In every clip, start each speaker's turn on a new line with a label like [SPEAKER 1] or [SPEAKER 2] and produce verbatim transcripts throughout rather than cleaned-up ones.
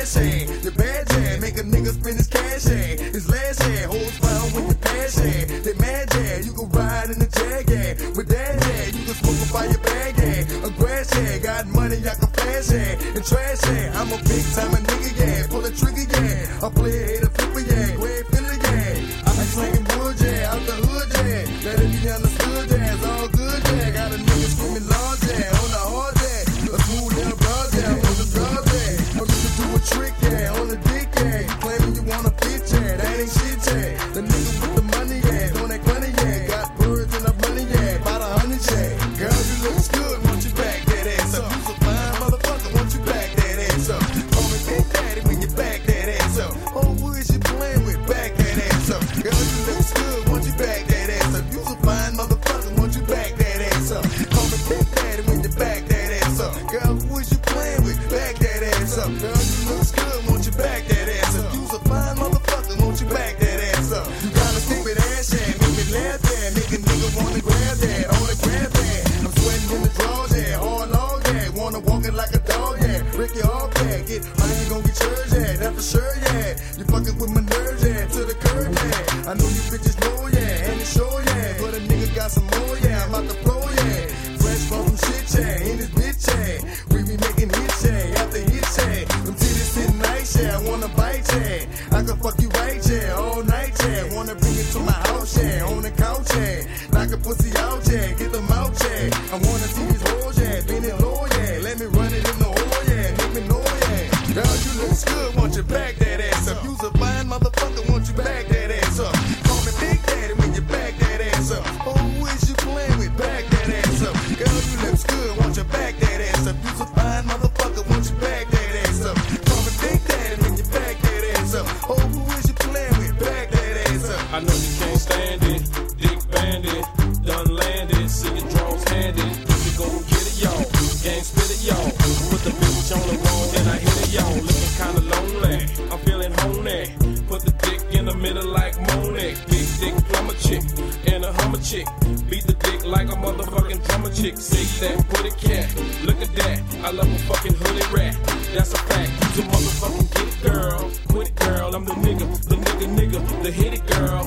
[SPEAKER 1] trash hand. Your bad hand, make a nigga spend his cash hand. His last hand, hoes found with your pass hand. They mad hand, you can ride in the jag hand. With that hand, you can smoke a fire bag hand. A grass hand, got money, I can flash hand. And trash hand, I'm a big time a nigga, yeah. Pull a trigger, yeah. I play a hater flipper, yeah. Grab filler, yeah. I be slanging wood, yeah. Out the hood, yeah. Let it be understood, yeah. It's all good, yeah. Got a nigga screaming large, yeah. On the hard, yeah. A smooth little broad, yeah. On the broad, yeah. I'm gonna do a trick, yeah. On the dick, yeah. Claiming you want a bitch, yeah. That ain't shit, yeah. The nigga with the money, yeah. On that money, yeah. Got birds and the money, yeah. About a hundred, yeah. Girl, you look good, won't you back that ass up? You's a fine motherfucker, won't you back that ass up? Call me Big Daddy when you back that ass up. Oh, who is you playing with? Back that ass up. Girl, you look good, won't you back that ass up? You's a fine motherfucker, won't you back that ass up? Call me Big Daddy when you back that ass up. Girl, who is you playing with? Back that ass up. Girl, you look good, won't you back that ass up? You's a fine motherfucker, won't you back that ass up? You got a stupid ass, yeah, make me laugh, yeah. Make a nigga wanna grab that, on the grab that. I'm sweating in the drawers, yeah, hard log, yeah. Wanna walk it like a dog, yeah. Ricky off, yeah. Get mine, you gon' get yours, yeah. That's for sure, yeah. You fucking with my nerves, yeah. To the curb, yeah. I know you bitches know, yeah. And it's sure, yeah. But a nigga got some more, yeah. I'm about to blow, yeah. Fresh from some shit, yeah. In this bitch, yeah. We be making hits, yeah. After hits, yeah. Them titties sitting nice, yeah. I wanna bite, yeah. I can fuck you right, yeah. All night, yeah. Wanna bring it to my house, yeah. On the couch, yeah. Knock a pussy out, yeah. Get them out, yeah. I wanna see these hoes, yeah. Bend it low, yeah. Let me run it in the hole, yeah. Make me know, yeah. Girl, you look good, won't you back that ass up? You's a fine motherfucker, won't you back that ass up? Call me Big Daddy when you back that ass up. Oh, who is you playing with? Back that ass up. Girl, you look good, won't you back that ass up? You's a fine motherfucker, won't you back that ass up? Call me Big Daddy when you back that ass up. Oh, who is you playing with? Back that ass up.
[SPEAKER 2] I know you can't stand it, dick bandit, done landed, see your drones handed. You go get it, y'all, gang spit it, y'all. Put the bitch on the wall and I hit it, y'all. Looking kinda lonely, I'm feeling honey. Put the dick in the middle like Monet. Big dick plumber chick and a hummer chick. Beat the dick like a motherfucking drummer chick. Say that, put it cat, look at that. I love a fucking hooded rat, that's a fact. You a motherfucking get it, girl. Quit it, girl, I'm the nigga, the nigga, nigga, the hit it, girl.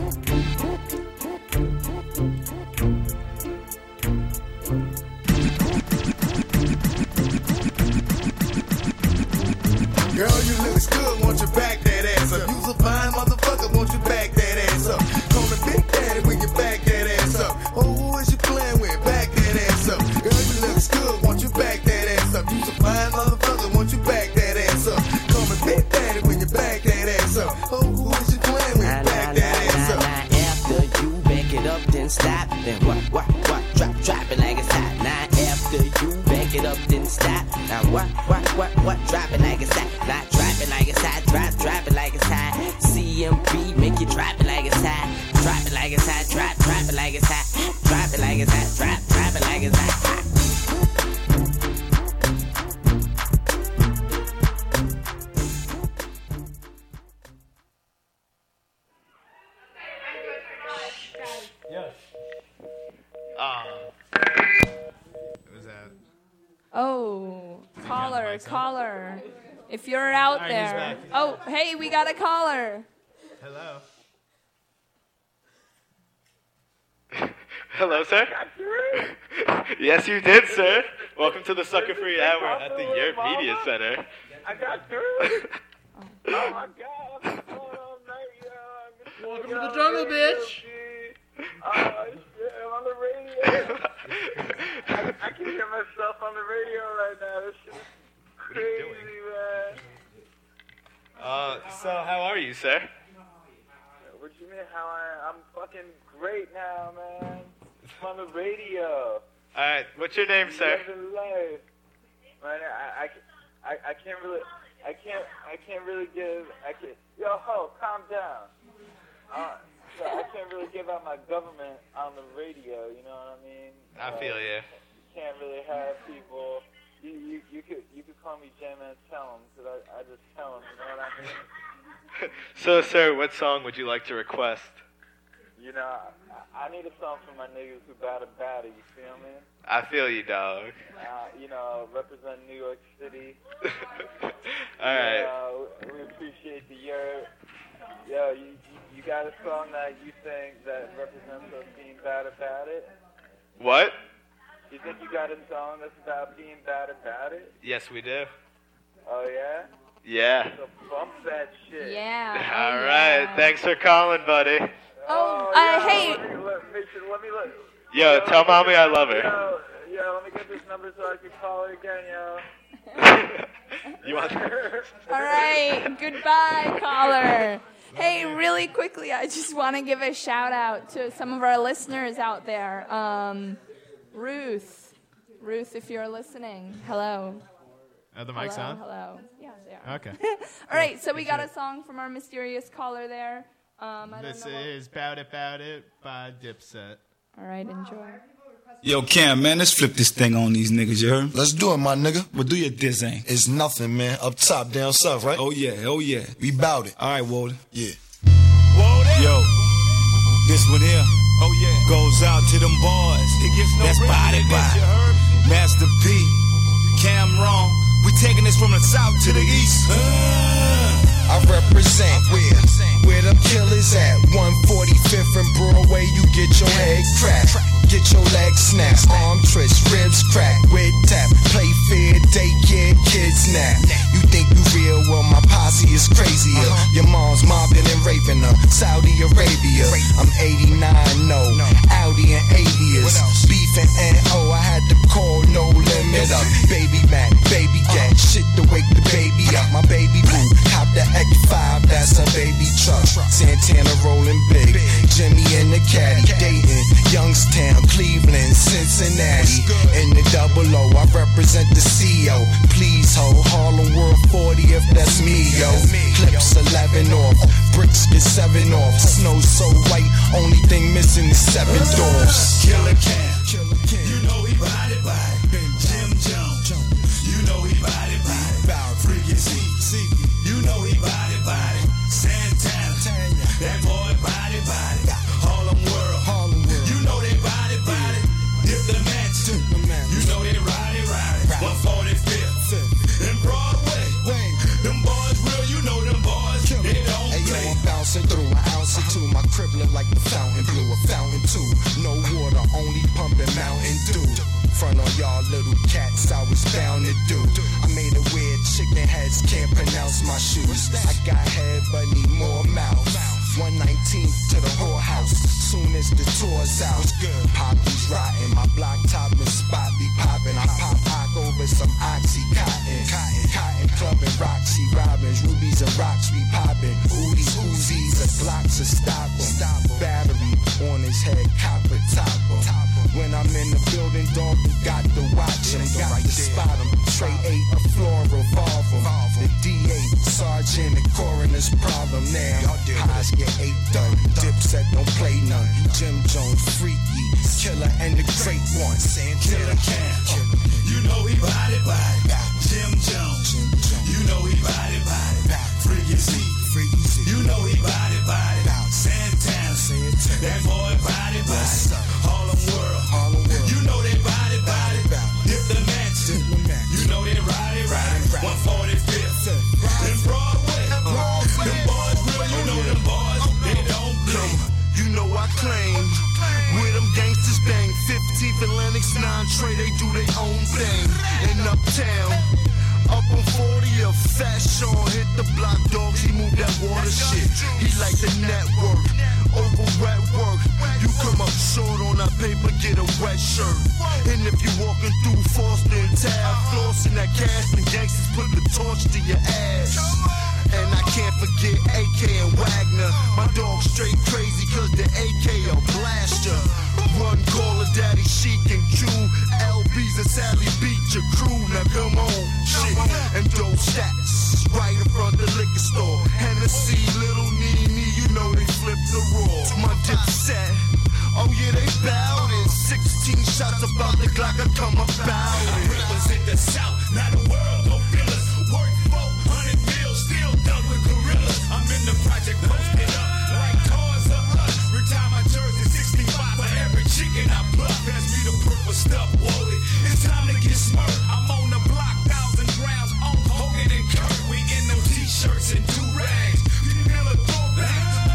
[SPEAKER 1] Girl, you look good, won't you back that ass up? You's a fine motherfucker, won't you back that ass up? Call me Big Daddy when you back that ass up. Oh, who is you playing with? Back that ass up. Girl, you look good, won't you back that ass up? You's a fine motherfucker, won't you back that ass up? Call me Big Daddy when you back that ass up. Oh, who is you playing with? Back that ass up.
[SPEAKER 3] Now after you back it up, then stop. Then what, what, what? Drop, drop it like it's hot. Now after you back it up, then stop. Now what, what, what, what? Drop it like it's hot. Now drop it like it's hot. Drop, drop it like it's hot. C M B make you drop it like it's hot. Drop it like it's hot. Drop, drop it like it's hot. Drop it like it's hot. Drop, drop it like it's hot.
[SPEAKER 4] Oh, caller, caller. If you're out
[SPEAKER 5] right,
[SPEAKER 4] there. Oh, hey, we got a caller.
[SPEAKER 5] Hello.
[SPEAKER 6] Hello, sir. Yes, you did, sir. Welcome to the Sucker Free Hour at the Yerp Media Center.
[SPEAKER 7] I got through. Oh my God! What's going on, mate?
[SPEAKER 5] Welcome to the jungle, bitch.
[SPEAKER 7] Oh shit! I'm on the radio. I, I can hear myself on the radio right now. This shit is crazy, man.
[SPEAKER 6] Uh, so how are you, sir?
[SPEAKER 7] What you mean? How I? I'm fucking great now, man. I'm on the radio.
[SPEAKER 6] All right, what's your name, sir?
[SPEAKER 7] Living life. Man, I, I, I, I can't really, I can't, I can't really give. I can. Yo, ho, calm down. Uh, so I can't really give out my government on the radio. You know what I mean?
[SPEAKER 6] I feel
[SPEAKER 7] uh,
[SPEAKER 6] you.
[SPEAKER 7] You can't really have people. You, you, you could, you could call me J-Man. Tell them, cause I, I just tell them. You know what I mean?
[SPEAKER 6] So, sir, what song would you like to request?
[SPEAKER 7] You know, I, I need a song for my niggas who battle battle, you feel me?
[SPEAKER 6] I feel you, dog.
[SPEAKER 7] Uh, you know, represent New York City.
[SPEAKER 6] All right.
[SPEAKER 7] Uh, yo, you, you you got a song that you think that represents us being bad about it?
[SPEAKER 6] What?
[SPEAKER 7] You think you got a song that's about being bad about it?
[SPEAKER 6] Yes, we do.
[SPEAKER 7] Oh, yeah?
[SPEAKER 6] Yeah.
[SPEAKER 7] So bump that shit.
[SPEAKER 4] Yeah.
[SPEAKER 6] All
[SPEAKER 4] oh,
[SPEAKER 6] right.
[SPEAKER 4] yeah.
[SPEAKER 6] Thanks for calling, buddy.
[SPEAKER 4] Oh,
[SPEAKER 7] yeah,
[SPEAKER 4] uh, hey.
[SPEAKER 7] Let me, let, me, let me look.
[SPEAKER 6] Yo,
[SPEAKER 7] yo
[SPEAKER 6] tell mommy I love her.
[SPEAKER 7] Yo, yo, let me get this number so I can call her again, yo.
[SPEAKER 6] You want?
[SPEAKER 4] All right. Goodbye, caller. Hey, really quickly, I just want to give a shout out to some of our listeners out there. Um, Ruth. Ruth, if you're listening, hello.
[SPEAKER 5] Are the mics
[SPEAKER 4] hello,
[SPEAKER 5] on?
[SPEAKER 4] Hello. Yeah, they are.
[SPEAKER 5] Okay.
[SPEAKER 4] All right, so we got a song from our mysterious caller there. Um, I
[SPEAKER 5] This
[SPEAKER 4] don't know what-
[SPEAKER 5] is Bout It, Bout It by Dipset.
[SPEAKER 4] All right, enjoy.
[SPEAKER 8] Yo, Cam, man, let's flip this thing on these niggas, you heard?
[SPEAKER 9] Let's do it, my nigga.
[SPEAKER 8] Well, do your diss, ain't?
[SPEAKER 9] It's nothing, man. Up top, down south, right?
[SPEAKER 8] Oh, yeah, oh, yeah.
[SPEAKER 9] We bout it.
[SPEAKER 8] All right, Walter.
[SPEAKER 9] Yeah.
[SPEAKER 8] Yo, this one here. Oh, yeah. Goes out to them boys. It gets no That's Bout It, Bout It. Master P, Cameron. We taking this from the south to the east.
[SPEAKER 9] I represent where, where them killers at. one forty-fifth and Broadway, you get your head cracked. Get your legs snapped, arm twist, ribs cracked, wig tap, play fair, daycare, kids nap. You think you real? Well, my posse is crazier. Your mom's mobbing and raping her, Saudi Arabia. I'm eighty-nine, no, Audi and eighties. Beef and N O, I had to call no limit up. Baby Mac, baby gat, shit to wake the baby up. My baby boo, cop the X five, that's a baby truck. Santana rolling big, Jimmy in the caddy, Dayton, Youngstown, Cleveland, Cincinnati. In the double O, I represent the C O. Please ho, Harlem World forty if that's me, yo. Clips eleven off, bricks get seven off. Snow so white, only thing missing is seven doors.
[SPEAKER 8] Killer Cam, you know he body body. Jim Jones, you know he body body. Freaky Z, you know he body body. Santana, that boy body body. Harlem World, you know they body body. Dip the mansion, you know they ride it, ride it. one forty-fifth in Broadway, them boys real, you know them boys, they don't
[SPEAKER 9] Hey yo,
[SPEAKER 8] play.
[SPEAKER 9] I'm bouncing through an ounce or two. My crib look like the fountain blue, a fountain too. No water, only pumping Mountain Dew. Front on y'all little cats, I was bound to do. I made a weird chicken heads, can't pronounce my shoes. I got head but need more mouth. one nineteenth to the whorehouse, soon as the tour's out. Poppy's rotten, my block top and spot be popping. I pop ock over some oxy cotton. Cotton, cotton club and Roxy Robbins, rubies and rocks we popping. Oodies, Uzis, and blocks of stop 'em. Battery on his head, copper topper. When I'm in the building, dog, you got to watch him, got to spot him. Trey eight, a floor revolver. The D eight, sergeant, and coroner's problem now. Highs get eight done, Dipset don't play none. Jim Jones, freaky, killer and the great one.
[SPEAKER 8] Killer Cam, you know he body body. Jim Jones, you know he body body. Freaky Z, you know he body body. Santana, that boy body body. Harlem World, you know they body body. Dip the mansion, you know they ride it, ride it. one forty-fifth in Broadway, them boys real, you know them boys, they don't play.
[SPEAKER 9] You know I claim where them gangsters bang. fifteenth and Lennox, nine Trey, they do their own thing. In Uptown, up on forty, a Fat Sean hit the block, dogs, he moved that water shit. He like the network, over wet work. You come up short on that paper, get a wet shirt. And if you walking through Foster and Tab, flossing that cash, the gangsters put the torch to your ass. And I can't forget A K and Wagner. My dog straight crazy cause the A K a blaster. Run, call her daddy, Sheik and Q. L B's and Sally beat your crew. Now come on, shit. And those stats right in front of the liquor store. Hennessy, Little Nene, you know they flip the roar. My Dipset, oh yeah, they bout it. sixteen shots about the Glock, I come about
[SPEAKER 8] I
[SPEAKER 9] it.
[SPEAKER 8] represent the South, not the world, go feel us. Work four hundred mil, still done with gorillas. I'm in the project, posted up like cars of us. Retire my jersey, sixty-five for every chicken I pluck. Pass me the purple stuff, Wally. It's time to get smart. I'm on the block, thousand rounds on Hogan and Kirk. We in them t-shirts and do rags. You never throw back.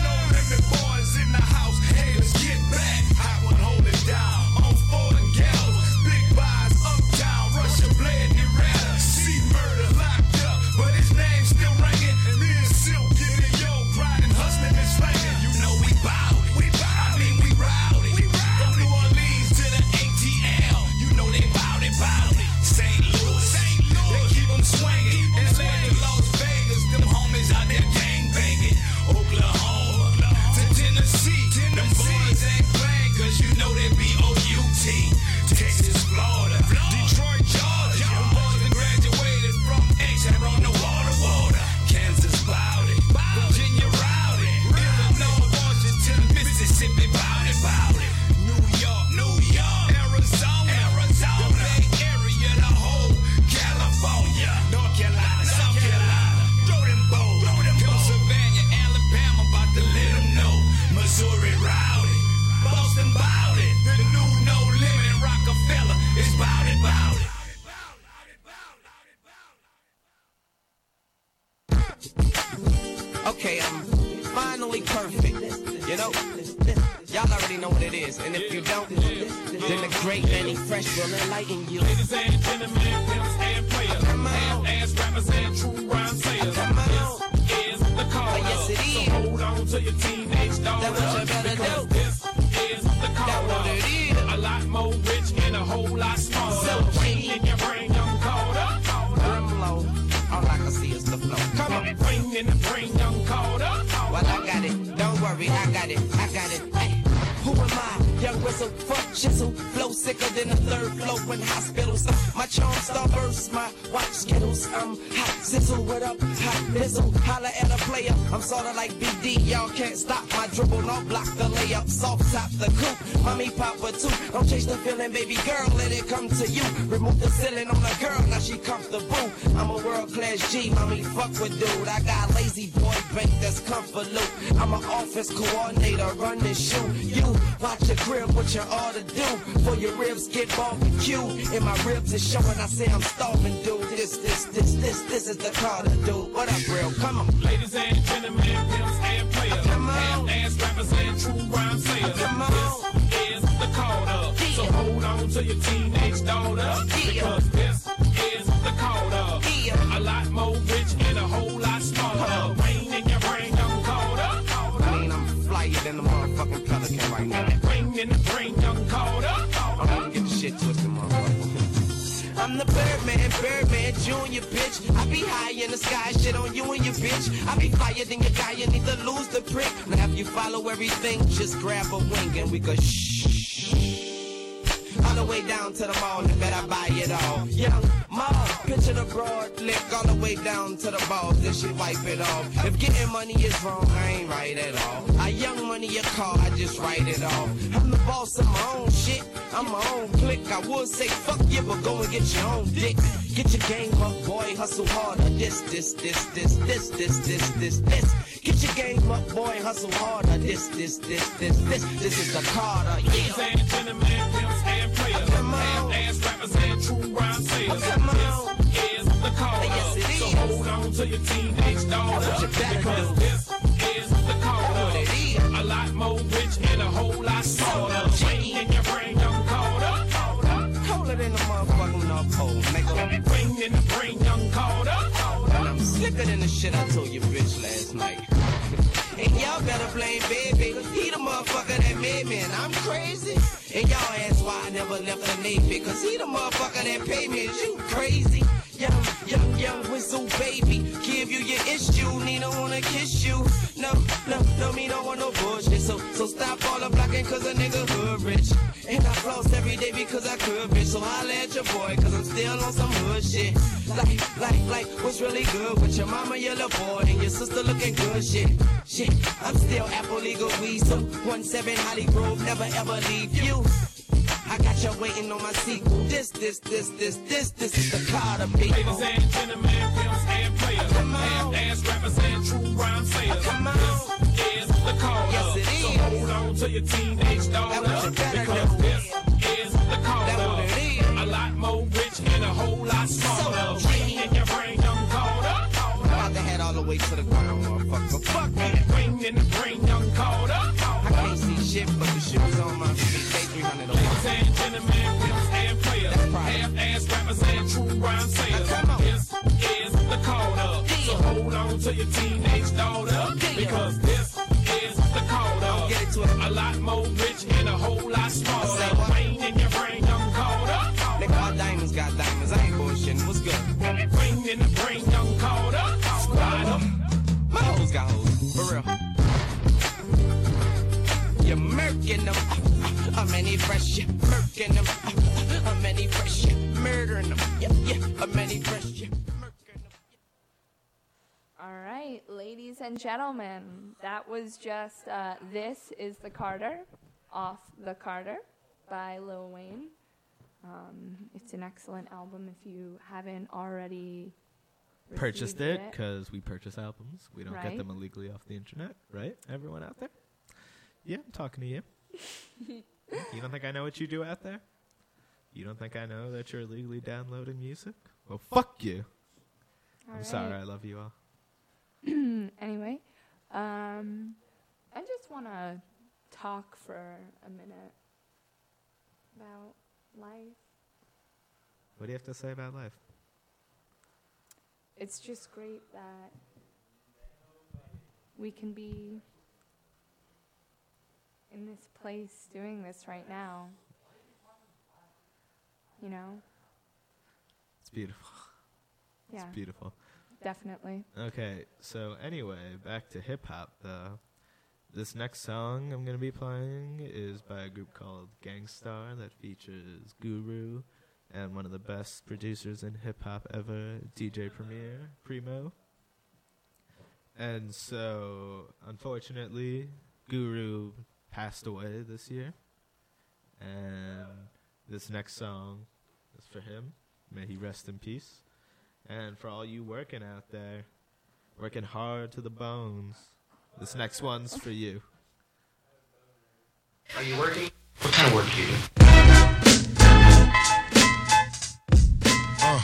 [SPEAKER 3] Okay, I'm finally perfect. You know, y'all already know what it is. And if you don't, then the great Manny Fresh will enlighten you.
[SPEAKER 2] Ladies and gentlemen, pimps and players, half-ass rappers and true rhyme sayers. This is the call
[SPEAKER 3] Oh, yes, it
[SPEAKER 2] So
[SPEAKER 3] is.
[SPEAKER 2] hold on to your teenage daughter.
[SPEAKER 3] That's what you better
[SPEAKER 2] because
[SPEAKER 3] do.
[SPEAKER 2] this is the call
[SPEAKER 3] That's what it is.
[SPEAKER 2] A lot more rich and a whole lot smaller.
[SPEAKER 3] So
[SPEAKER 2] Rain
[SPEAKER 3] cheap.
[SPEAKER 2] in your brain, young Carter.
[SPEAKER 3] I'm low. All I can see is the flow. Come on.
[SPEAKER 2] Rain in the brain, young Carter.
[SPEAKER 3] Well, I got it. Don't worry, I got it. I got it. Hey. Who am I? Young whistle, fuck chisel, flow sicker than a third flow in hospitals. Uh, my charm starburst, my watch skittles. I'm hot sizzle, what up? Hot bizzle, holla at a player. I'm sorta like B D, y'all can't stop my dribble. No block the layup, soft top the coupe. Mommy papa too. Don't chase the feeling, baby girl, let it come to you. Remove the ceiling on the girl, now she comfortable. I'm a world class G, mommy fuck with dude. I got lazy boy bank that's comfort loop. I'm an office coordinator, run this shoe. You watch your crib, what you ought to do for your ribs get barbecue. And my ribs is showing, I say I'm starving, dude. This, this, this, this, this is the Carter, dude. What up, real? Come on.
[SPEAKER 2] Ladies and gentlemen, pimps and players,
[SPEAKER 3] Come on.
[SPEAKER 2] half-ass rappers and true rhyme sayers.
[SPEAKER 3] Come on.
[SPEAKER 2] This is the call up. So
[SPEAKER 3] Yeah.
[SPEAKER 2] hold on to your teenage daughter.
[SPEAKER 3] Yeah.
[SPEAKER 2] Because this is the call up.
[SPEAKER 3] Yeah.
[SPEAKER 2] A lot more rich and a whole lot smaller.
[SPEAKER 3] Come on.
[SPEAKER 2] Rain in your brain, young Carter.
[SPEAKER 3] I mean, I'm flyer than the motherfucking pelican right now.
[SPEAKER 2] Rain in the brain, young Carter.
[SPEAKER 3] I'm gonna get the shit twisted, motherfucker. I'm the Birdman, Birdman, Junior, bitch. I be high in the sky, shit on you and your bitch. I be flyer than your guy, you need to lose the prick. Now if you follow everything, just grab a wing and we go shh. All the way down to the mall and bet I buy it all. Young Ma, picture the broad lick all the way down to the balls, then she wipe it off. If getting money is wrong, I ain't right at all. I young money your car, I just write it off. I'm the boss of my own shit, I'm my own clique. I would say fuck you, but go and get your own dick. Get your game up, boy, hustle harder. This, this, this, this, this, this, this, this, this. Get your game up, boy, hustle harder. This, this, this, this, this, this is the Carter.
[SPEAKER 2] Ladies
[SPEAKER 3] Yeah.
[SPEAKER 2] and gentlemen, pimps and players,
[SPEAKER 3] Come on.
[SPEAKER 2] half-ass rappers and true rhyme sayers.
[SPEAKER 3] Come on.
[SPEAKER 2] This is the call
[SPEAKER 3] Yes, it
[SPEAKER 2] up. So
[SPEAKER 3] is.
[SPEAKER 2] hold on to your teenage daughter.
[SPEAKER 3] That's what you better
[SPEAKER 2] Because
[SPEAKER 3] do.
[SPEAKER 2] this is the call
[SPEAKER 3] That's
[SPEAKER 2] up.
[SPEAKER 3] what it is.
[SPEAKER 2] A lot more rich and a whole lot smaller.
[SPEAKER 3] So
[SPEAKER 2] Rain in your brain, young Carter.
[SPEAKER 3] Colder than the motherfucking North Pole, nigga.
[SPEAKER 2] Rain in the brain, young Carter.
[SPEAKER 3] And I'm slicker than the shit I told you bitch last night. And y'all better blame baby. He the motherfucker that made me, and I'm crazy. And y'all ask why I never left the Navy, cause he the motherfucker that paid me. Is you crazy? Young, young, young whistle baby. Give you your issue, need no wanna kiss you. No, no, no, me don't want no bullshit. So, so stop all the blocking, cause a nigga hood rich. And I floss every day because I could, bitch. So holla at your boy, cause I'm still on some hood shit. Like, like, like, what's really good with your mama, your little boy, and your sister looking good, shit. Shit, I'm still Apple legal weed, so one seven Holly Grove, never ever leave you. I got you waiting on my sequel. This, this, this, this, this, this is the Carter people.
[SPEAKER 2] Ladies and gentlemen, pimps and players,
[SPEAKER 3] Come on.
[SPEAKER 2] half-ass rappers and true rhyme sayers.
[SPEAKER 3] Come on.
[SPEAKER 2] This is the call
[SPEAKER 3] Yes,
[SPEAKER 2] up.
[SPEAKER 3] it
[SPEAKER 2] So
[SPEAKER 3] is.
[SPEAKER 2] hold on to your teenage daughter.
[SPEAKER 3] That's what you better
[SPEAKER 2] Because
[SPEAKER 3] do.
[SPEAKER 2] this is the call
[SPEAKER 3] That's what
[SPEAKER 2] up.
[SPEAKER 3] it is.
[SPEAKER 2] A lot more rich and a whole lot smaller.
[SPEAKER 3] So
[SPEAKER 2] Rain in your brain, young Carter.
[SPEAKER 3] I'm about to head all the way to the ground, motherfucker. Fuck me.
[SPEAKER 2] Rain in the brain, young Carter.
[SPEAKER 3] I can't see shit but the shoes on my feet. Pay three hundred
[SPEAKER 2] Ladies
[SPEAKER 3] dollars.
[SPEAKER 2] and gentlemen, pimps and players,
[SPEAKER 3] That's right.
[SPEAKER 2] half-ass rappers and true rhyme sayers.
[SPEAKER 3] Come on.
[SPEAKER 2] This is the call up. So hold on to your teenage daughter. Because this is the call up.
[SPEAKER 3] Get it to it.
[SPEAKER 2] A lot more rich and a whole lot
[SPEAKER 3] Say
[SPEAKER 2] smaller.
[SPEAKER 3] what?
[SPEAKER 2] Rain in your brain, young Carter.
[SPEAKER 3] Nigga, all diamonds got diamonds. I ain't bullshitting. What's good?
[SPEAKER 2] Rain in the brain, young Carter. Squad up.
[SPEAKER 3] My hoes got hoes. For real. You're murking them. I'm any fresh. You're murking them. I'm any fresh. You're murdering them. Yeah, yeah. I'm any fresh. You're murking them.
[SPEAKER 4] All right, ladies and gentlemen, that was just uh, This is the Carter, off the Carter by Lil Wayne. Um, it's an excellent album if you haven't already
[SPEAKER 5] Purchased
[SPEAKER 4] received
[SPEAKER 5] it because we purchase albums. We don't
[SPEAKER 4] Right.
[SPEAKER 5] get them illegally off the internet, right? Everyone out there? Yeah, I'm talking to you. You don't think I know what you do out there? You don't think I know that you're illegally downloading music? Well, fuck you.
[SPEAKER 4] All
[SPEAKER 5] I'm
[SPEAKER 4] right.
[SPEAKER 5] sorry. I love you all.
[SPEAKER 4] Anyway, Um, I just want to talk for a minute about life.
[SPEAKER 5] What do you have to say about life?
[SPEAKER 4] It's just great that we can be in this place doing this right now. You know?
[SPEAKER 5] It's beautiful.
[SPEAKER 4] Yeah.
[SPEAKER 5] It's beautiful.
[SPEAKER 4] Definitely.
[SPEAKER 5] Okay, so anyway, back to hip-hop, though. This next song I'm going to be playing is by a group called Gangstar that features Guru and one of the best producers in hip-hop ever, D J Premier, Primo. And so, unfortunately, Guru passed away this year. And this next song is for him. May he rest in peace. And for all you working out there, working hard to the bones, this next one's for you.
[SPEAKER 10] Are you working? What kind of work do you do?
[SPEAKER 8] Uh.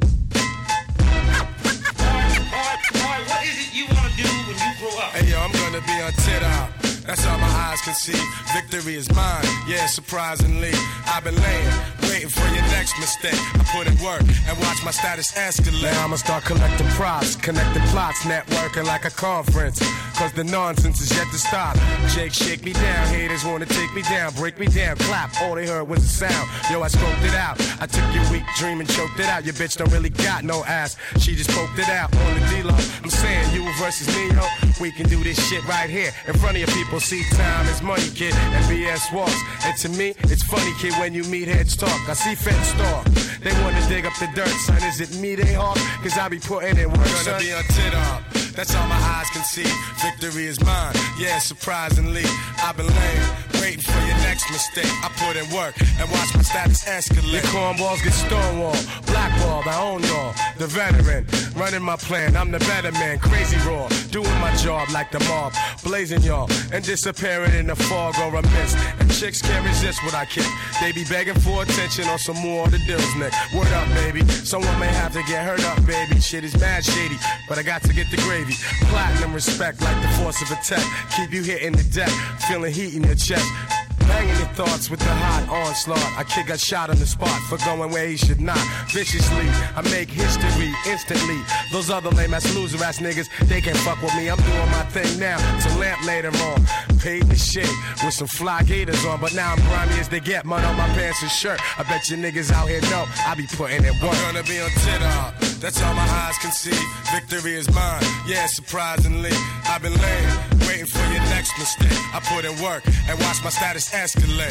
[SPEAKER 10] Alright, what is it you want to do when you grow up?
[SPEAKER 8] Hey yo, I'm gonna be on Twitter. That's all my eyes can see. Victory is mine. Yeah, surprisingly, I've been laying, waiting for your next mistake. I put in work and watch my status escalate. Now I'ma start collecting props, connecting plots, networking like a conference. Cause the nonsense is yet to stop. Jake, shake me down. Haters wanna take me down, break me down, clap. All they heard was a sound. Yo, I scoped it out. I took your weak dream and choked it out. Your bitch don't really got no ass. She just poked it out on the D-Lo. I'm saying you versus me, yo. We can do this shit right here in front of your people. See, time is money, kid, and B S walks. And to me, it's funny, kid, when you meet heads talk. I see feds talk. They wanna dig up the dirt, son. Is it me they hawk? Cause I be putting in work, son. Gonna be on tit-up. That's all my eyes can see. Victory is mine. Yeah, surprisingly, I've been laying, waiting for your next mistake. I put in work and watch my status escalate. Your cornballs get stonewalled, blackballed. I own y'all, the veteran, running my plan. I'm the better man, crazy raw, doing my job like the mob, blazing y'all and disappearing in the fog or a mist. And chicks can't resist what I kick. They be begging for attention on some more of the deals, Nick. Word up, baby. Someone may have to get hurt up, baby. Shit is mad shady, but I got to get the gravy. Platinum respect like the force of attack. Keep you hitting the deck, feeling heat in your chest. Banging your thoughts with the hot onslaught. I kick a shot on the spot for going where he should not. Viciously, I make history instantly. Those other lame ass loser ass niggas, they can't fuck with me. I'm doing my thing now, to lamp later on. Paid the shit with some fly gators on, but now I'm grimy as they get. Mud on my pants and shirt. I bet you niggas out here know I be putting it work. I'm gonna be on Twitter. That's all my eyes can see. Victory is mine. Yeah, surprisingly, I've been laying, waiting for your next mistake. I put in work and watch my status escalate.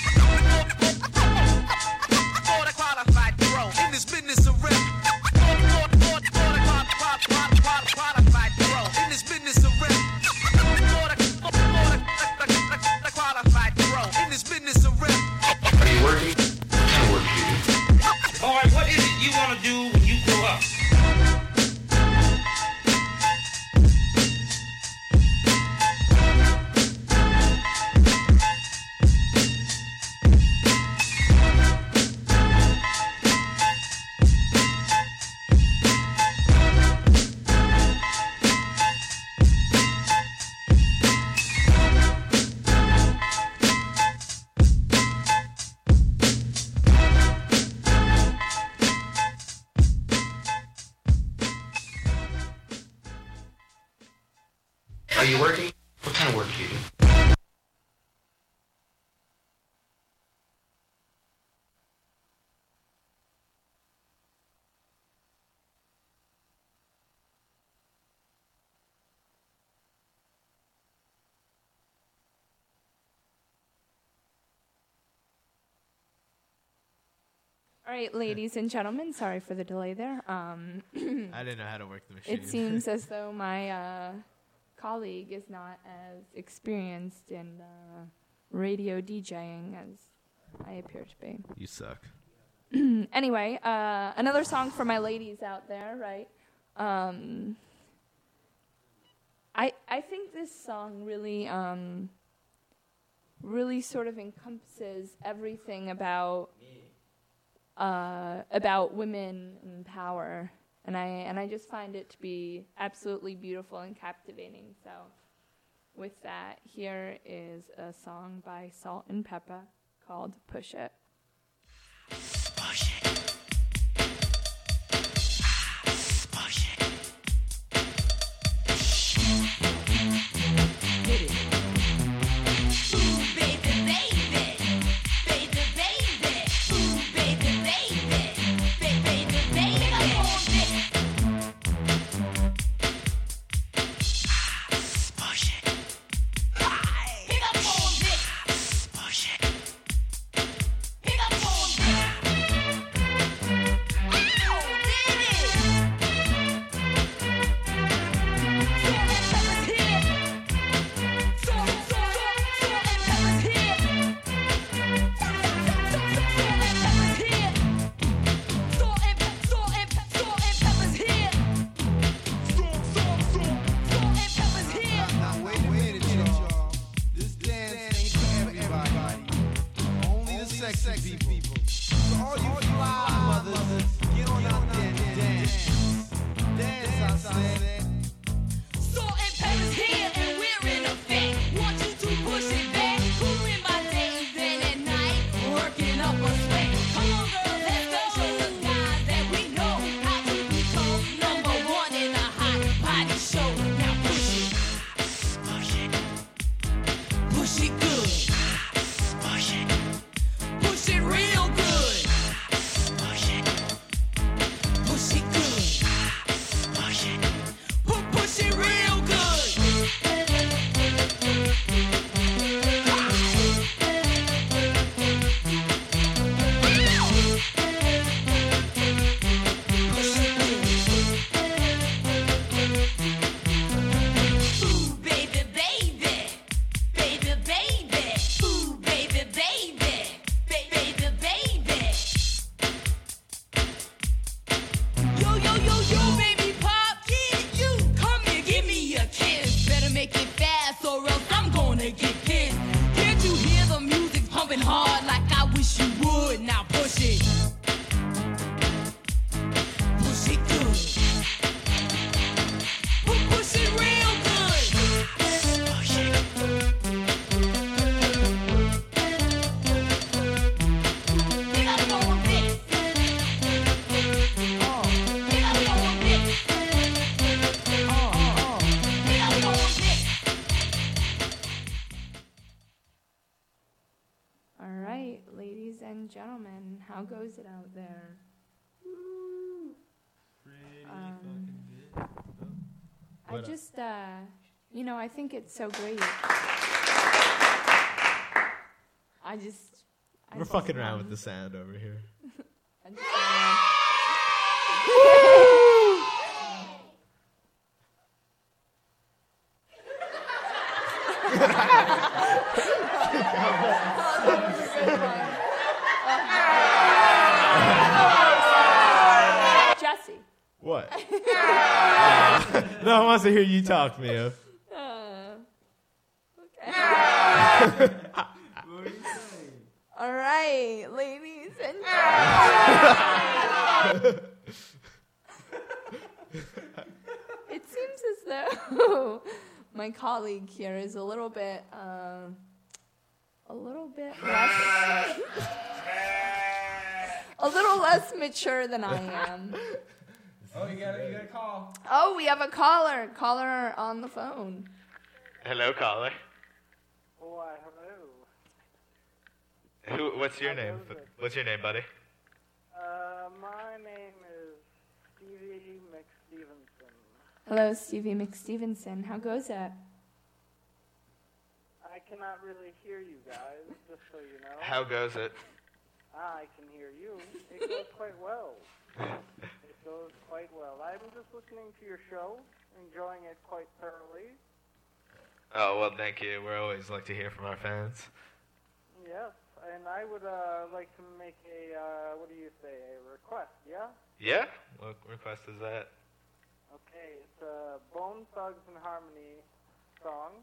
[SPEAKER 11] For the qualified pro in this business of rap. Qualified pro in this business of rap. The qualified pro in this business of rap.
[SPEAKER 10] Are you working? What kind of work do you do? Alright, what is it you want to do when you grow up? Are you working? What kind of work do you do?
[SPEAKER 4] All right, ladies and gentlemen, sorry for the delay there. Um,
[SPEAKER 5] I didn't know how to work the machine.
[SPEAKER 4] It seems as though my uh, colleague is not as experienced in uh, radio DJing as I appear to be.
[SPEAKER 5] You suck.
[SPEAKER 4] Anyway, uh, another song for my ladies out there, right? Um, I I think this song really um, really sort of encompasses everything about uh, about women and power, and I and I just find it to be absolutely beautiful and captivating. So with that, here is a song by Salt and Pepper called Push It.
[SPEAKER 8] Push it. Push it. Hit it. Ooh, baby, baby. Baby, baby. Ooh, baby, baby. Baby, baby, baby. Come on, baby. Push it. Pick up on this. Push it. Pick up on this. Ow, did it. Salt and pepper's here. Salt, salt, salt, salt and pepper's here. Salt and pepper's here. Salt and salt and pepper's here. Salt, salt, salt, salt and pepper's here.
[SPEAKER 12] Now wait a minute, y'all. This dance ain't for everybody. Only the sexy people. So all you fly mothers, get on out there and dance. Dance, I said.
[SPEAKER 8] Salt and pepper's here and we're in effect. Want you to push it back. Cooling my days in at night, working up a sweat. Come on, girls, let's go. Show the guys that we know how to become number one in a hot body show. Now push it, push it, push it good, push it, push it real good, push it, push it good, push it, pu- push it real good. Ooh, baby, baby, baby, baby. Ooh, baby, baby, baby, baby. Yo, yo, yo, yo, baby pop, kid, you come here, give me a kiss. Better make it fast or else I'm gonna get pissed. Can't you hear the music pumping hard like I wish you would? Now push it. Push it good. Pu- Push it real good. Push it. Pick up on this. Pick up on this. Pick up on this.
[SPEAKER 4] All right, ladies and gentlemen, how goes it out there? Um, I
[SPEAKER 5] What up?
[SPEAKER 4] just, uh, you know, I think it's so great. I just. I
[SPEAKER 5] We're
[SPEAKER 4] just,
[SPEAKER 5] fucking around
[SPEAKER 4] um,
[SPEAKER 5] with the sound over here.
[SPEAKER 4] I just, uh, Jesse.
[SPEAKER 5] What? No one wants to hear you talk, Mia.
[SPEAKER 4] Uh, okay. All right, ladies and gentlemen. It seems as though my colleague here is a little bit, um, a little bit less, a little less mature than I am.
[SPEAKER 12] Oh, you got you got a call.
[SPEAKER 4] Oh, we have a caller. Caller on the phone.
[SPEAKER 6] Hello, caller.
[SPEAKER 7] Why, hello.
[SPEAKER 6] Who? What's your name? What's your name, buddy?
[SPEAKER 7] Uh, my name is Stevie McStevenson.
[SPEAKER 4] Hello, Stevie McStevenson. How goes it?
[SPEAKER 7] I cannot really hear you guys, just so you know.
[SPEAKER 6] How goes it?
[SPEAKER 7] I can hear you. It goes quite well. It goes quite well. I'm just listening to your show, enjoying it quite thoroughly.
[SPEAKER 6] Oh, well, thank you. We always like to hear from our fans.
[SPEAKER 7] Yes, and I would uh, like to make a, uh, what do you say, a request, yeah?
[SPEAKER 6] Yeah? What request is that?
[SPEAKER 7] Okay, it's a Bone Thugs and Harmony song.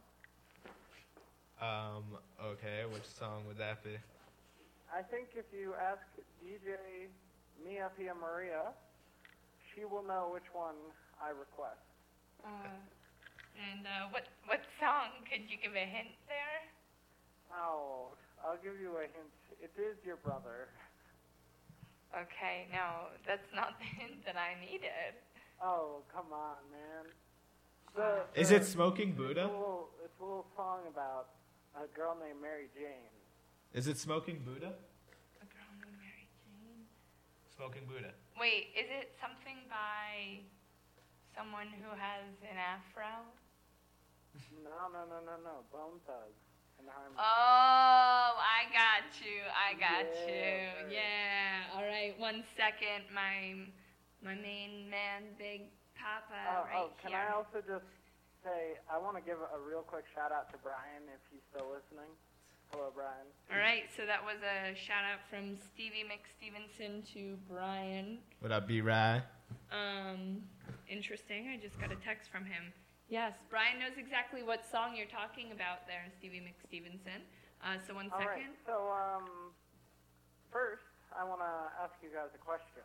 [SPEAKER 5] Um, okay, which song would that be?
[SPEAKER 7] I think if you ask D J Mia Pia Maria, she will know which one I request.
[SPEAKER 13] Uh, and uh, what what song
[SPEAKER 4] Could you give a hint there?
[SPEAKER 7] Oh, I'll give you a hint. It is your brother.
[SPEAKER 4] Okay, no, that's not the hint that I needed.
[SPEAKER 7] Oh, come on, man. The,
[SPEAKER 5] Is
[SPEAKER 7] the,
[SPEAKER 5] it Smoking Buddha?
[SPEAKER 7] It's a, little, it's a little song about a girl named Mary Jane.
[SPEAKER 5] Is it Smoking Buddha?
[SPEAKER 4] A girl named Mary Jane.
[SPEAKER 5] Smoking Buddha.
[SPEAKER 4] Wait, is it something by someone who has an afro?
[SPEAKER 7] No, no, no, no, no. Bone Thugs and Harmony.
[SPEAKER 4] Oh, I got you. I got
[SPEAKER 7] Yeah,
[SPEAKER 4] you.
[SPEAKER 7] right.
[SPEAKER 4] Yeah. All right. One second. My my main man, Big Papa,
[SPEAKER 7] Oh,
[SPEAKER 4] right
[SPEAKER 7] oh, can
[SPEAKER 4] here.
[SPEAKER 7] I also just say, I want to give a, a real quick shout out to Brian if he's still listening. Hello, Brian.
[SPEAKER 4] All right. So that was a shout out from Stevie McStevenson to Brian.
[SPEAKER 5] What up, B-Rye?
[SPEAKER 4] Um, interesting. I just got a text from him. Yes, Brian knows exactly what song you're talking about there, Stevie McStevenson. Uh, so one
[SPEAKER 7] All right,
[SPEAKER 4] second.
[SPEAKER 7] so um, first, I want to ask you guys a question.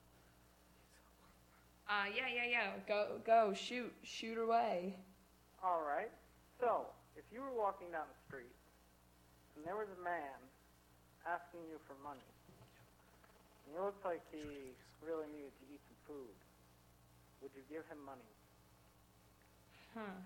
[SPEAKER 4] Uh, yeah, yeah, yeah. Go, go, shoot, shoot away.
[SPEAKER 7] All right, so if you were walking down the street and there was a man asking you for money, and you looked like he really needed to eat some food, would you give him money?
[SPEAKER 4] Huh.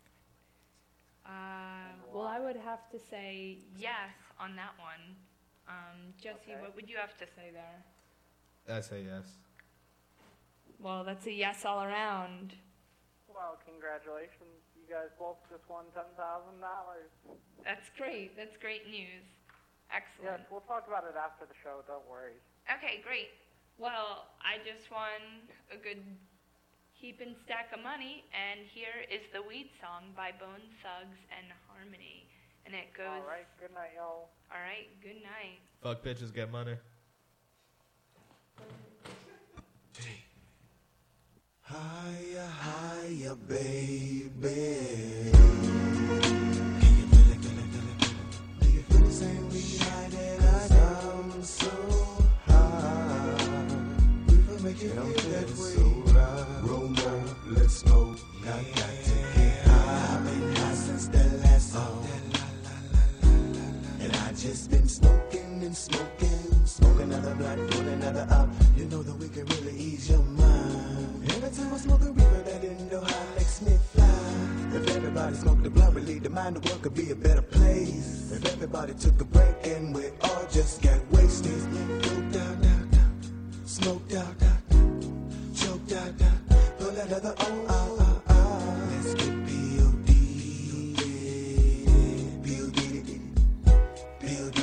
[SPEAKER 4] Uh, well, I would have to say yes on that one. Um, Jesse,
[SPEAKER 7] Okay.
[SPEAKER 4] what would you have to say there?
[SPEAKER 5] I say yes.
[SPEAKER 4] Well, that's a yes all around.
[SPEAKER 7] Well, congratulations. You guys both just won ten thousand dollars.
[SPEAKER 4] That's great. That's great news. Excellent.
[SPEAKER 7] Yes, we'll talk about it after the show, don't worry.
[SPEAKER 4] Okay, great. Well, I just won a good heap and stack of money, and here is the Weed Song by Bone Thugs and Harmony. And it goes...
[SPEAKER 7] All right, good night, y'all.
[SPEAKER 4] All right, good night.
[SPEAKER 5] Fuck bitches, get money.
[SPEAKER 8] Higher, higher, baby. Do you feel the same way high that I am so high? We will make you feel that way. Roll more, let's smoke. I got to get high. I've been high since the last song. And I just been smoking and smoking. Smoke another blunt, roll another up. You know that we can really ease your mind. Every time I smoke a reefer, that didn't know how makes me fly. If everybody smoked the blunt, relieve the mind, the world could be a better place. If everybody took a break and we all just got wasted. Smoked out, out, out. Smoked out, out, out. Choked out, out. Pull another O, ah, ah, ah. Let's get P O D. P O D, P O D.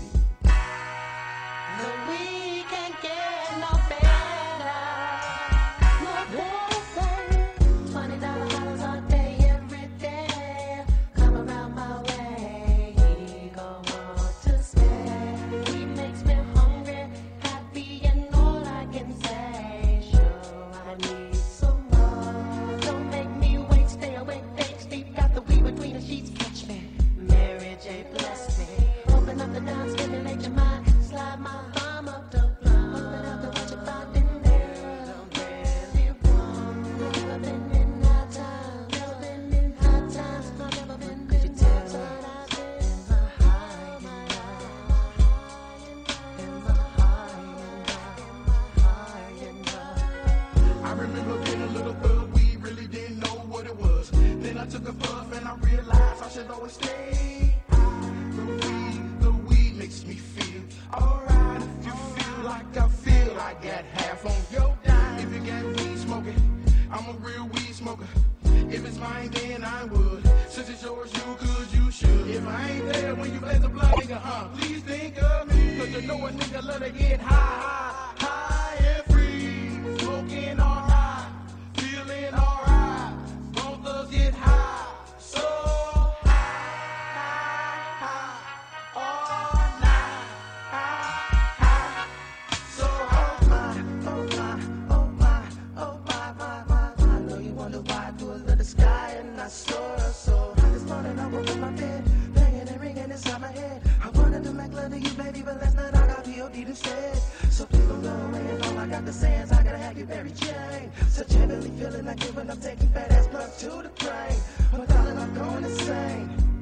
[SPEAKER 13] The weekend get no better, no better. Twenty dollar hollers all day, every day. Come around my way, he gon' want to stay. He makes me hungry, happy, and all I can say, sure I need some more. Don't make me wait, stay awake, fake sleep. Got the weed between the sheets, catch me. Mary J. bless me. Open up the down, stimulate your mind. Slide my arm up the blunt. Open up to what you find in there. Don't really want. Never been in high times. Never been in high times. I've never been in high times. I've been in my high and high in my high and high and high.
[SPEAKER 8] I remember being a little bug, we really didn't know what it was. Then I took a puff and I realized I should always stay high. The weed, the weed makes me feel alright. If you feel like I feel, I got half on your dime. If you got weed smoking, I'm a real weed smoker. If it's mine, then I would. Since it's yours, you could, you should. If I ain't there when you blaze the blood, nigga, huh? Please think of me. Cause you know a nigga love to get high, high, high and free. Smoking alright, feeling alright. Both of us get high, so high, high, all night. High, high. So oh my, oh my, oh my, oh my, my, my, my. I know you wonder why I do a little sky and I soar so. This morning I woke up my bed, banging and ringing inside my head. I wanted to make love to you, baby, but last night I got P O D'd instead. So please don't go away, and all I got to say is I gotta have you very chain. Such heavenly feeling like giving up, taking fat ass blood to the brain. But darling, I'm going insane.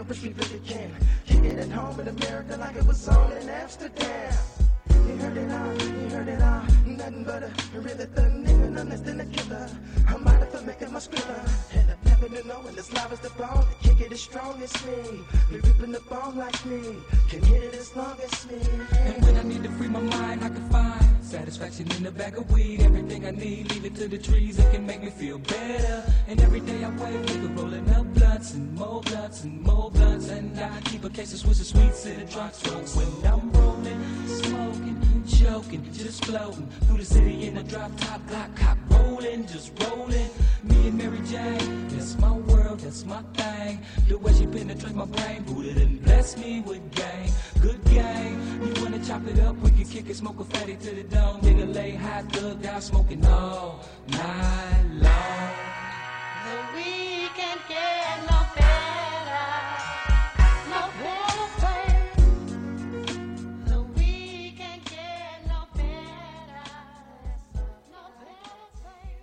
[SPEAKER 14] accomplish me really can. Kick it at home in America like it was on in Amsterdam. You heard it all, you heard it all. Nothing but a really thug nigga, none less than a killer. I'm out for making my skrilla. And I've never been knowing as live as the bone. Kick it as strong as me. Be ripping the bone like me. Can hit it as long as me.
[SPEAKER 15] And when I need to free my mind, I can find satisfaction in the bag of weed. Everything I need, leave it to the trees that can make me feel better. And every day I wake, nigga, rolling up blunts and more blunts and more blunts. And I keep a case of Swiss and sweets in the trunk trunk. When I'm rolling, smoking, choking, just floating through the city in a drop top Glock cop, rolling, just rolling. Me and Mary Jane, that's my world, that's my thing. The way she penetrates my brain, booted and bless me with game, good game. You wanna chop it up, we can kick it, smoke a fatty to the dome. Nigga lay high, thug down, smoking all night long.
[SPEAKER 13] The weekend get no better, no better thing. The weekend get no better, no better thing.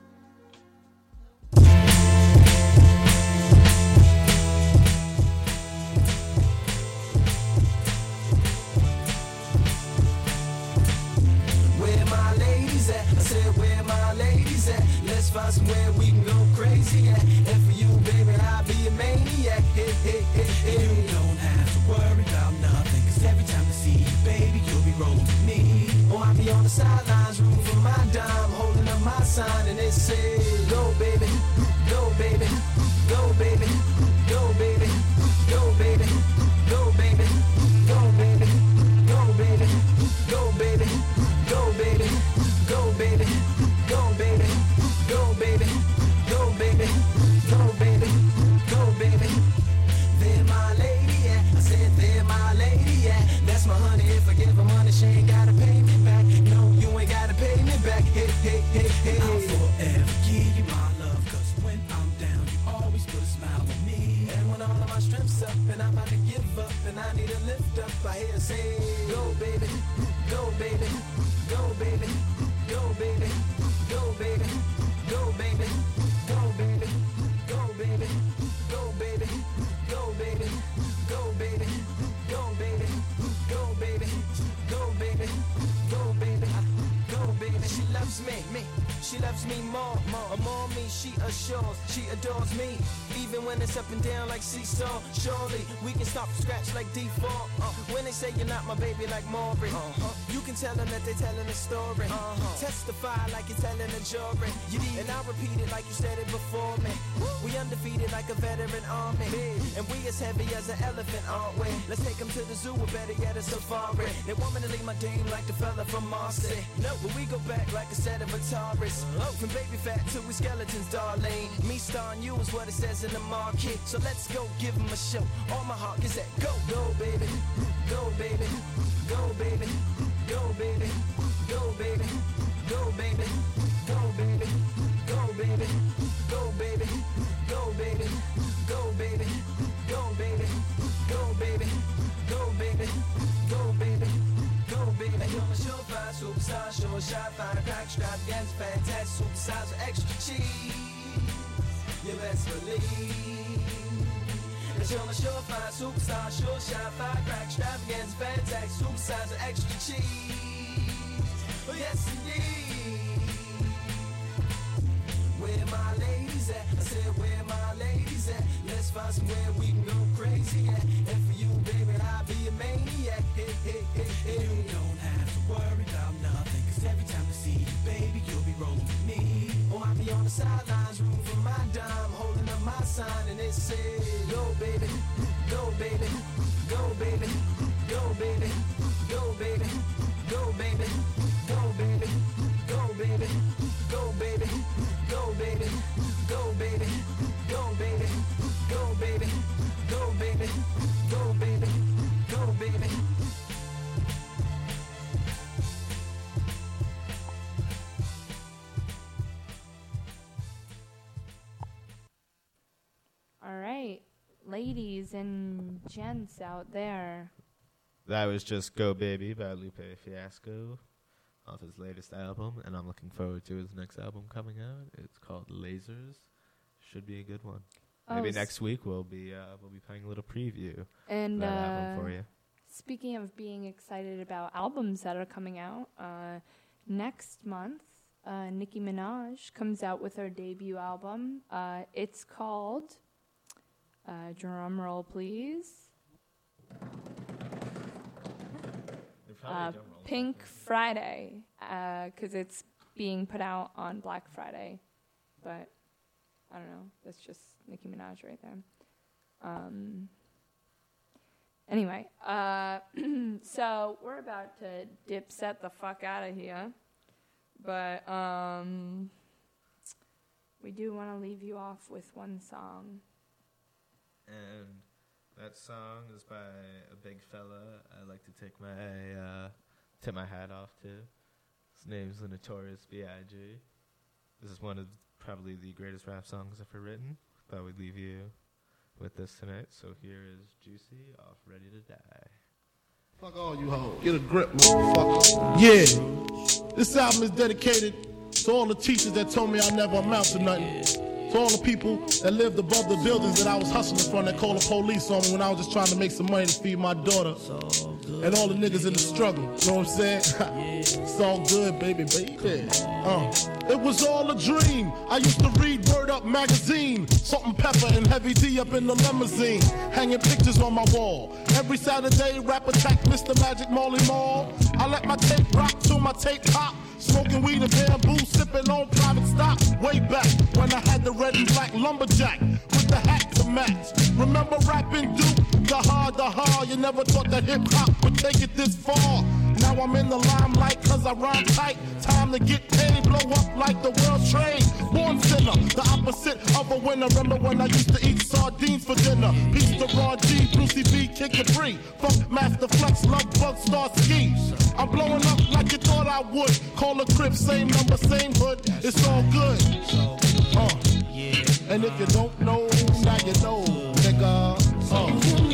[SPEAKER 9] Where my ladies at? I said, where my ladies at? Let's find somewhere we can go crazy at. And for you, baby, I'll be a maniac. Hey, hey, hey, hey. You don't have to worry about nothing, cause every time I see you, baby, you'll be rolling with me. Or I'll be on the sidelines, rooting for my dime, holding up my sign, and it says, go, baby, go, baby, go, baby, go, baby, go, baby, go, baby, go, baby, go, baby, go, baby, go, baby, go, baby, go, baby, go, baby, go, baby, go, baby, go, baby. There my lady, yeah. I said there my lady, yeah. That's my honey. If I give her money, she ain't gotta pay me back. No, you ain't gotta pay me back. Hey, hey, hey, hey. I'll forever give you my love, cause when I'm down, you always put a smile on me. And when all of my strength's up and I'm about to give up and I need a lift up, I hear say, go baby, go baby, go baby, go baby, go baby, go baby, go baby, go baby, go baby, go baby, go baby, go baby, go baby, go baby, go baby, go baby. She loves me, me. She loves me more, more, more me. She assures, she adores me. Even when it's up and down like seesaw. Surely we can start from scratch like default. Uh, when they say you're not my baby like Maury, uh-huh. You can tell them that they're telling a story. Uh-huh. Testify like you're telling a jury. And I'll repeat it like you said it before me. We undefeated like a veteran army. And we as heavy as an elephant, aren't we? Let's take them to the zoo or better yet a safari. They want me to leave my dame like the fella from Marcy. No, but we go back like a set of Ataris. From baby fat to we skeletons, darling. Me starring you is what it says in the market. So let's go give them a show. All my heart is at go, go baby, go baby, go baby, go baby, go baby, go baby, go baby, go baby, go baby, go baby, go baby, go baby, go baby, go baby, go baby, go baby. You're my surefire, superstar, sure shot, fine crack, extravagance, fantastic, supersize with extra cheese. You best believe that you're my surefire, superstar, sure shot, fire crack, extravagance, fantastic, supersize with extra cheese. Oh yes indeed. Where my ladies at? I said where my ladies at? Let's find somewhere we can go crazy at. And for you, baby, I'll be a maniac. Hey, hey, hey, hey. You don't have to worry about nothing, cause every time I see you, baby, you'll be rolling with me. Or I'll be on the sidelines, rooting for my dime, holding up my sign, and it says, go baby, go baby, go baby, go baby, go baby, go baby, go baby, go baby, go baby, go baby, go baby, go baby, go baby, go baby, go baby, go baby.
[SPEAKER 4] All right, ladies and gents out there.
[SPEAKER 5] That was just Go Baby by Lupe Fiasco off his latest album, and I'm looking forward to his next album coming out. It's called Lasers. Should be a good one. maybe
[SPEAKER 4] s-
[SPEAKER 5] next week we'll be uh, we'll be playing a little preview
[SPEAKER 4] And
[SPEAKER 5] of that
[SPEAKER 4] uh,
[SPEAKER 5] album for you.
[SPEAKER 4] Speaking of being excited about albums that are coming out, uh, next month, uh, Nicki Minaj comes out with her debut album. Uh, it's called, uh, drum roll please, uh, Pink Friday, because it's being put out on Black Friday. But I don't know, that's just Nicki Minaj right there. Um... Anyway, uh, so we're about to dipset the fuck out of here, but um, we do want to leave you off with one song.
[SPEAKER 5] And that song is by a big fella I like to take my uh, tip my hat off to. His name's the Notorious B I G This is one of probably the greatest rap songs ever written. Thought we'd leave you with this tonight. So here is Juicy off Ready to Die.
[SPEAKER 16] Fuck all you hoes. Get a grip, motherfucker. Yeah. This album is dedicated to all the teachers that told me I never amount to nothing. To all the people that lived above the buildings that I was hustling from that called the police on me when I was just trying to make some money to feed my daughter. And all the niggas in the struggle. You know what I'm saying? It's all good, baby, baby. Uh. It was all a dream. I used to read Word Up magazine. Salt and Pepper and Heavy D up in the limousine. Hanging pictures on my wall. Every Saturday, rap attack Mister Magic Molly Mall. I let my tape rock till my tape pop. Smoking weed and bamboo, sipping on private stock. Way back when I had the red and black lumberjack with the hat to match. Remember rapping Duke? The hard, the hard. You never thought that hip hop would take it this far. Now I'm in the limelight cause I rhyme tight. Time to get paid, blow up like the world trade. Born sinner, the opposite of a winner. Remember when I used to eat sardines for dinner? Peace to Raw G, Brucey B, Kid Capri. Funk Master Flex, Love Bug, Star Ski. I'm blowing up like you thought I would. Call a crib, same number, same hood. It's all good. Uh. And if you don't know, now you know, nigga. Uh.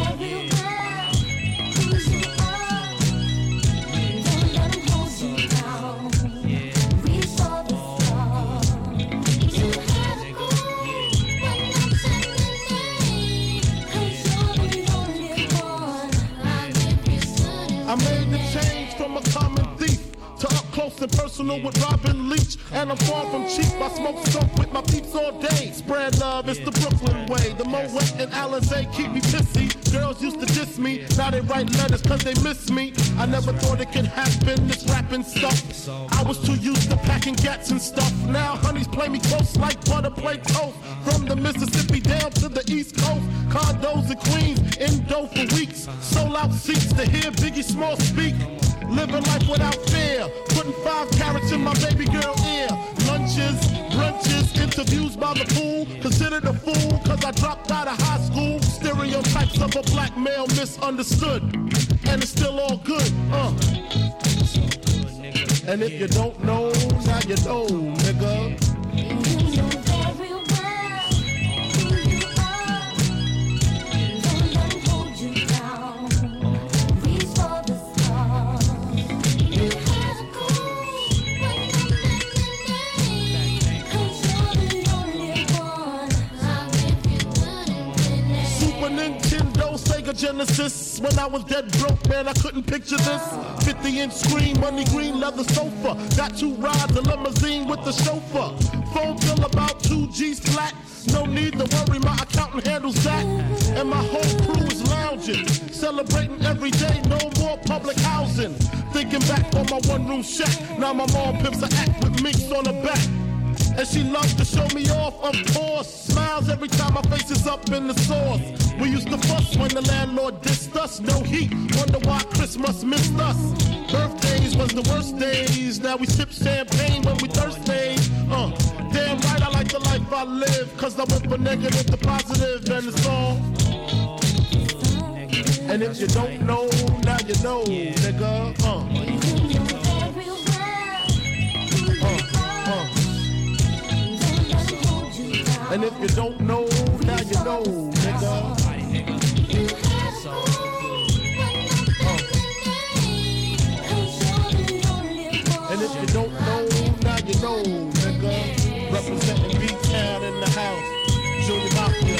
[SPEAKER 16] I made the change from a common thief to up close and personal with Robin Leach. And I'm far from cheap. I smoke skunk with my peeps all day. Spread love, it's the Brooklyn way. The Moet and Alizé keep me pissy. Girls used to diss me. Now they write letters cause they miss me. I never thought it could happen, this rapping stuff. I was too used to packing gats and stuff. Now honeys play me close like butter play toast. From the Mississippi down to the East Coast. Condos in Queens, in dough for weeks. Sold out seats to hear Biggie Small speak. Living life without fear. Putting five carats in my baby girl ear. Lunches, brunches, interviews by the pool. Considered a fool cause I dropped out of high school. Stereotypes of a black male misunderstood. And it's still all good, uh. And if you don't know, now you know, nigga. Genesis. When I was dead broke, man, I couldn't picture this. fifty inch screen, money green, leather sofa. Got two rides, a limousine with the chauffeur. Phone bill about two G's flat. No need to worry, my accountant handles that. And my whole crew is lounging, celebrating every day, no more public housing. Thinking back on my one room shack. Now my mom pimps a act with minks on her back. And she loves to show me off, of course. Smiles every time my face is up in the sauce. We used to fuss when the landlord dissed us. No heat, wonder why Christmas missed us. Birthdays was the worst days. Now we sip champagne when we thirsty. Uh, damn right I like the life I live. Cause I went from negative to positive and it's all. And if you don't know, now you know, nigga. Uh. And if you don't know, now you know, nigga. And if you don't know, now you know, nigga. Representing B-Town in the house. Junior Mafia.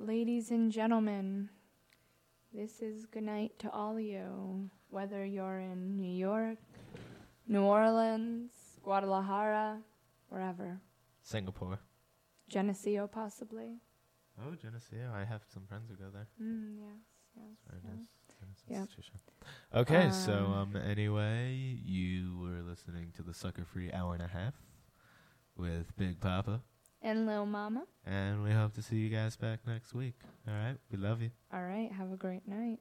[SPEAKER 4] ladies and gentlemen, this is good night to all of you, whether you're in New York, New Orleans, Guadalajara, wherever.
[SPEAKER 5] Singapore.
[SPEAKER 4] Geneseo, possibly.
[SPEAKER 5] Oh, Geneseo. I have some friends who go there.
[SPEAKER 4] Mm, yes, yes.
[SPEAKER 5] Very
[SPEAKER 4] yes.
[SPEAKER 5] nice.
[SPEAKER 4] Yep.
[SPEAKER 5] Institution. Okay,
[SPEAKER 4] Um,
[SPEAKER 5] so um, anyway, you were listening to the Sucker Free Hour and a Half with Big Papa.
[SPEAKER 4] And Lil Mama.
[SPEAKER 5] And we hope to see you guys back next week. All right? We love you.
[SPEAKER 4] All right, have a great night.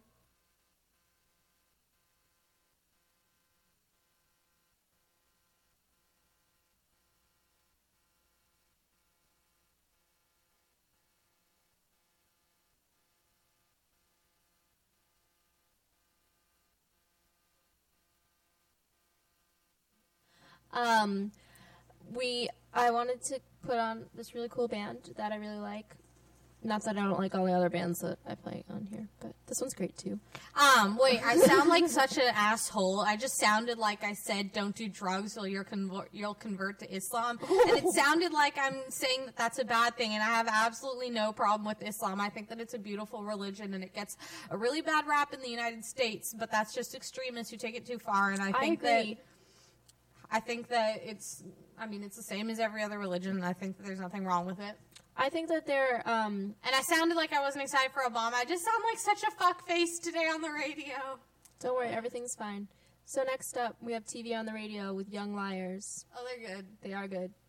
[SPEAKER 17] Um, we I wanted to put on this really cool band that I really like. Not that I don't like all the other bands that I play on here, but this one's great too.
[SPEAKER 18] Um, wait, I sound like such an asshole. I just sounded like I said, "Don't do drugs, or you'll convert, you'll convert to Islam," and it sounded like I'm saying that that's a bad thing. And I have absolutely no problem with Islam. I think that it's a beautiful religion, and it gets a really bad rap in the United States. But that's just extremists who take it too far. And I think
[SPEAKER 17] I
[SPEAKER 18] that
[SPEAKER 17] agree.
[SPEAKER 18] I think that it's. I mean, it's the same as every other religion, and I think that there's nothing wrong with it.
[SPEAKER 17] I think that they're, um...
[SPEAKER 18] And I sounded like I wasn't excited for Obama. I just sound like such a fuckface today on the radio.
[SPEAKER 17] Don't worry, everything's fine. So next up, we have T V on the radio with Young Liars.
[SPEAKER 18] Oh, they're good.
[SPEAKER 17] They are good.